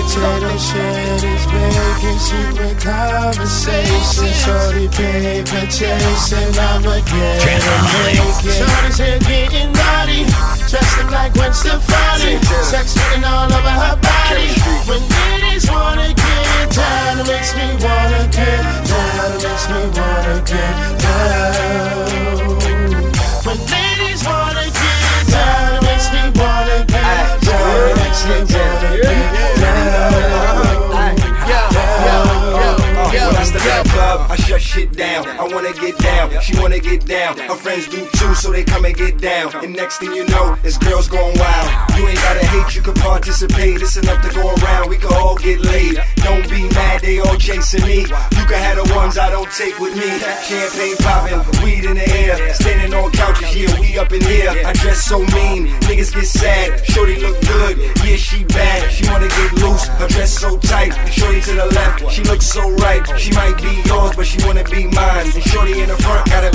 potato shit is making secret conversation. Shorty paper chasing, I'ma get it naked. Shorty's here getting naughty, dressing like Gwen Stefani. Sex written all over her body. When ladies wanna get down, it makes me wanna get down. It makes me wanna get down. When ladies wanna get down, it makes me wanna get down. It makes me wanna get down. When I step in the club, I shut shit down. I wanna get down, she wanna get down. Her friends do too, so they come and get down. And next thing you know, it's girls going wild. You ain't gotta hate, you can participate. It's enough to go around, we can all get laid. Don't be mad, they all chasing me. You can have the ones I don't take with me. Champagne popping, weed in the air. Standing on couches, yeah, we up in here. I dress so mean, niggas get sad. Shorty look good, yeah, she bad. She wanna get loose, her dress so tight. Shorty to the left, she looks so right. She might be yours, but she wanna be mine. And shorty in the front got a